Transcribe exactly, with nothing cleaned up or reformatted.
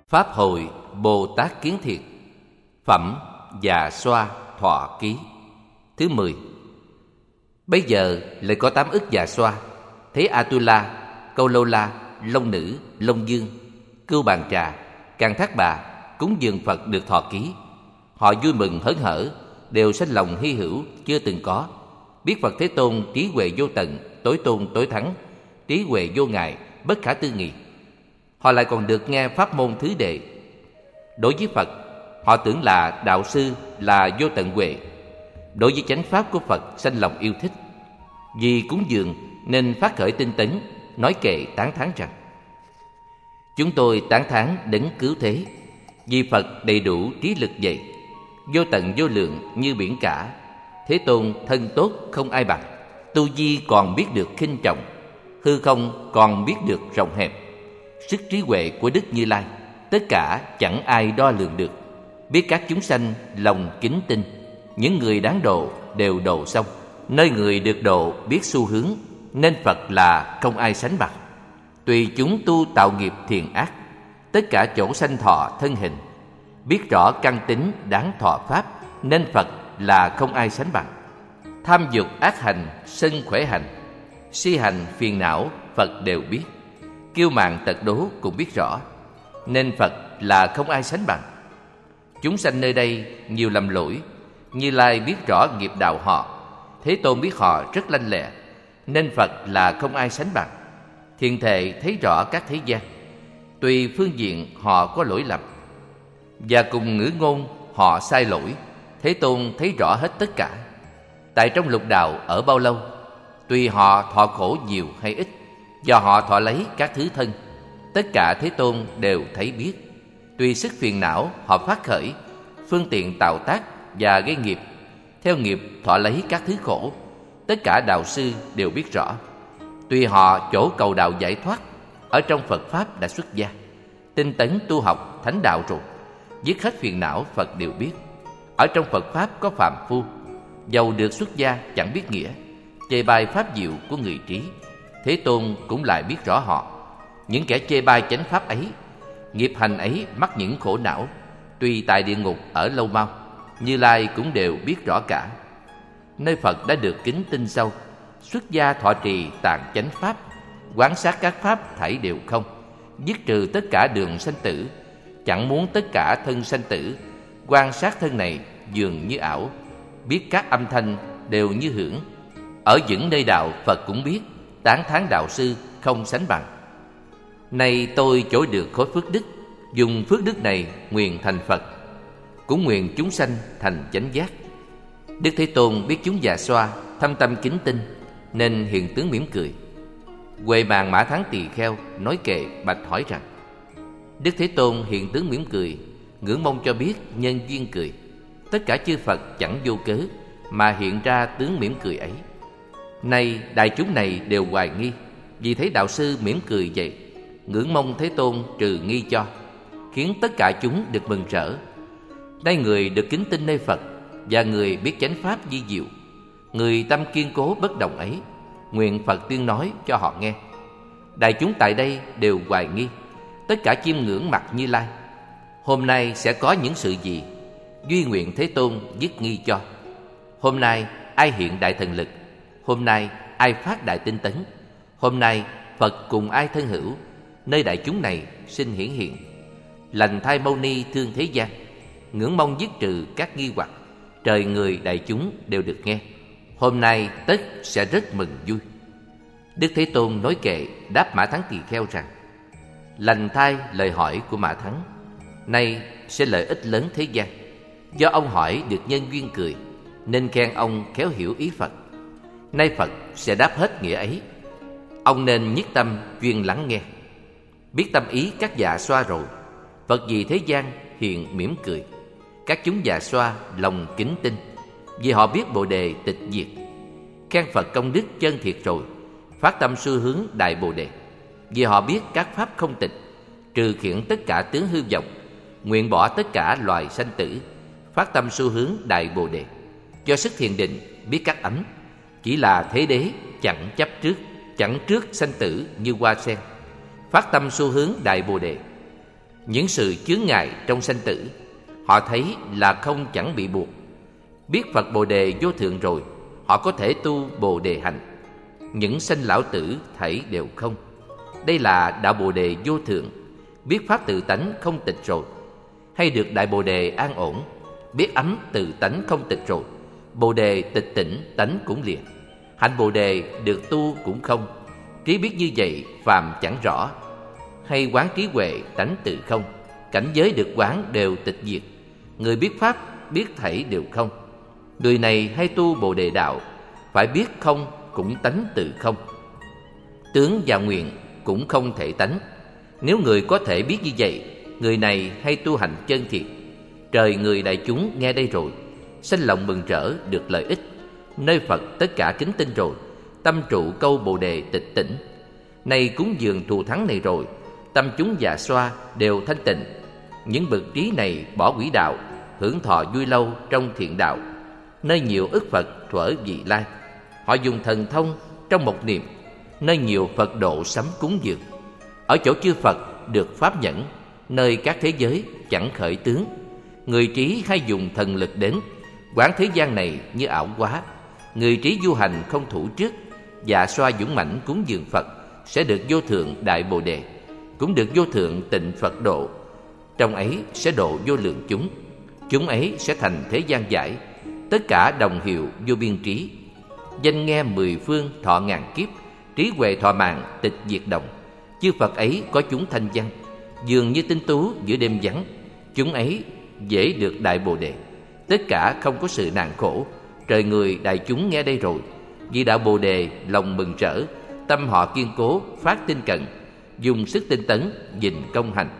Pháp hội Bồ Tát Kiến Thiệt. Phẩm Già Xoa Thọ Ký thứ mười. Bây giờ lại có tám ức già xoa, Thế Atula, Câu Lâu La, Long Nữ, Long Dương, Cưu Bàn Trà, Can Thác Bà cúng dường Phật được thọ ký. Họ vui mừng hớn hở, đều sanh lòng hy hữu chưa từng có, biết Phật Thế Tôn trí huệ vô tận, tối tôn tối thắng, trí huệ vô ngại, bất khả tư nghị. Họ lại còn được nghe pháp môn thứ đệ. Đối với Phật, họ tưởng là đạo sư, là vô tận huệ. Đối với chánh pháp của Phật sanh lòng yêu thích. Vì cúng dường nên phát khởi tinh tấn, nói kệ tán thán rằng: chúng tôi tán thán đấng cứu thế, vì Phật đầy đủ trí lực vậy, vô tận vô lượng như biển cả. Thế Tôn thân tốt không ai bằng, tu vi còn biết được khinh trọng, hư không còn biết được rộng hẹp. Sức trí huệ của Đức Như Lai tất cả chẳng ai đo lường được, biết các chúng sanh lòng kính tin. Những người đáng độ đều độ xong, nơi người được độ biết xu hướng, nên Phật là không ai sánh bằng. Tùy chúng tu tạo nghiệp thiện ác, tất cả chỗ sanh thọ thân hình, biết rõ căn tính đáng thọ pháp, nên Phật là không ai sánh bằng. Tham dục ác hành, sân khỏe hành, si hành phiền não, Phật đều biết. Kiêu mạn tật đố cũng biết rõ, nên Phật là không ai sánh bằng. Chúng sanh nơi đây nhiều lầm lỗi, Như Lai biết rõ nghiệp đạo họ, Thế Tôn biết họ rất lanh lẹ, nên Phật là không ai sánh bằng. Thiền thệ thấy rõ các thế gian, tùy phương diện họ có lỗi lầm, và cùng ngữ ngôn họ sai lỗi, Thế Tôn thấy rõ hết tất cả. Tại trong lục đạo ở bao lâu, tùy họ thọ khổ nhiều hay ít, do họ thọ lấy các thứ thân, tất cả Thế Tôn đều thấy biết. Tùy sức phiền não họ phát khởi, phương tiện tạo tác và gây nghiệp, theo nghiệp thọ lấy các thứ khổ, tất cả đạo sư đều biết rõ. Tùy họ chỗ cầu đạo giải thoát, ở trong Phật Pháp đã xuất gia, tinh tấn tu học thánh đạo rồi, dứt hết phiền não Phật đều biết. Ở trong Phật Pháp có phàm phu, dầu được xuất gia chẳng biết nghĩa, chê bai pháp diệu của người trí, Thế Tôn cũng lại biết rõ họ. Những kẻ chê bai chánh pháp ấy, nghiệp hành ấy mắc những khổ não, tuy tại địa ngục ở lâu mau, Như Lai cũng đều biết rõ cả. Nơi Phật đã được kính tin sâu, xuất gia thọ trì tạng chánh pháp, quán sát các pháp thảy đều không, dứt trừ tất cả đường sanh tử, chẳng muốn tất cả thân sanh tử. Quan sát thân này dường như ảo, biết các âm thanh đều như hưởng. Ở những nơi đạo Phật cũng biết, tán thán đạo sư không sánh bằng. Nay tôi chỗ được khối phước đức, dùng phước đức này nguyện thành Phật, cũng nguyện chúng sanh thành chánh giác. Đức Thế Tôn biết chúng già xoa thâm tâm kính tin, nên hiện tướng mỉm cười. Huệ Màng Mã Thắng Tỳ Kheo nói kệ bạch hỏi rằng: Đức Thế Tôn hiện tướng mỉm cười, ngưỡng mong cho biết nhân duyên cười. Tất cả chư Phật chẳng vô cớ mà hiện ra tướng mỉm cười ấy. Nay đại chúng này đều hoài nghi, vì thấy đạo sư mỉm cười vậy, ngưỡng mong Thế Tôn trừ nghi cho, khiến tất cả chúng được mừng rỡ. Nay người được kính tin nơi Phật, và người biết chánh pháp di diệu, người tâm kiên cố bất động ấy, nguyện Phật tuyên nói cho họ nghe. Đại chúng tại đây đều hoài nghi, tất cả chiêm ngưỡng mặt Như Lai. Hôm nay sẽ có những sự gì, duy nguyện Thế Tôn dứt nghi cho. Hôm nay ai hiện đại thần lực, hôm nay ai phát đại tinh tấn, hôm nay Phật cùng ai thân hữu, nơi đại chúng này sinh hiển hiện. Lành Thai Mâu Ni thương thế gian, ngưỡng mong dứt trừ các nghi hoặc, trời người đại chúng đều được nghe. Hôm nay tất sẽ rất mừng vui. Đức Thế Tôn nói kệ đáp Mã Thắng Tỳ Kheo rằng: Lành thai lời hỏi của Mã Thắng, nay sẽ lợi ích lớn thế gian. Do ông hỏi được nhân duyên cười, nên khen ông khéo hiểu ý Phật. Nay Phật sẽ đáp hết nghĩa ấy. Ông nên nhất tâm chuyên lắng nghe. Biết tâm ý các già xoa rồi, Phật vì thế gian hiện mỉm cười. Các chúng già xoa lòng kính tin, vì họ biết Bồ Đề tịch diệt. Khen Phật công đức chân thiệt rồi, phát tâm xu hướng đại Bồ Đề. Vì họ biết các pháp không tịch, trừ khiển tất cả tướng hư vọng, nguyện bỏ tất cả loài sanh tử, phát tâm xu hướng đại Bồ Đề. Do sức thiền định biết các ấm, chỉ là thế đế chẳng chấp trước, chẳng trước sanh tử như hoa sen, phát tâm xu hướng đại Bồ Đề. những sự chướng ngại trong sanh tử, họ thấy là không chẳng bị buộc. Biết Phật Bồ Đề vô thượng rồi, họ có thể tu Bồ Đề hạnh. Những sanh lão tử thảy đều không. Đây là đạo Bồ Đề vô thượng. Biết pháp tự tánh không tịch rồi, hay được đại Bồ Đề an ổn. Biết ấm tự tánh không tịch rồi, Bồ Đề tịch tỉnh tánh cũng liền. Hạnh Bồ Đề được tu cũng không. Trí biết như vậy phàm chẳng rõ, hay quán trí huệ tánh tự không. Cảnh giới được quán đều tịch diệt. Người biết pháp biết thảy đều không. Người này hay tu Bồ Đề đạo, phải biết không cũng tánh tự không. Tướng và nguyện cũng không thể tánh. Nếu người có thể biết như vậy, người này hay tu hành chân thiệt. Trời người đại chúng nghe đây rồi, sanh lòng mừng rỡ được lợi ích. Nơi Phật tất cả kính tin rồi, tâm trụ câu Bồ Đề tịch tỉnh. Này cúng dường thù thắng này rồi, tâm chúng già xoa đều thanh tịnh. Những bậc trí này bỏ quỷ đạo, hưởng thọ vui lâu trong thiện đạo. Nơi nhiều ức Phật thuở vị lai, họ dùng thần thông trong một niệm. Nơi nhiều Phật độ sắm cúng dường, ở chỗ chư Phật được pháp nhẫn. Nơi các thế giới chẳng khởi tướng, người trí hay dùng thần lực đến. Quán thế gian này như ảo quá, người trí du hành không thủ trước. Dạ xoa dũng mãnh cúng dường Phật, sẽ được vô thượng đại Bồ Đề, cũng được vô thượng tịnh Phật độ. Trong ấy sẽ độ vô lượng chúng, chúng ấy sẽ thành thế gian giải. Tất cả đồng hiệu vô biên trí, danh nghe mười phương thọ ngàn kiếp. Trí huệ thọ mạng tịch diệt đồng, chư Phật ấy có chúng thanh văn. Dường như tinh tú giữa đêm vắng, chúng ấy dễ được đại Bồ Đề. Tất cả không có sự nạn khổ. Trời người đại chúng nghe đây rồi, vì đạo Bồ Đề lòng mừng rỡ. Tâm họ kiên cố phát tinh cận, dùng sức tinh tấn dình công hành.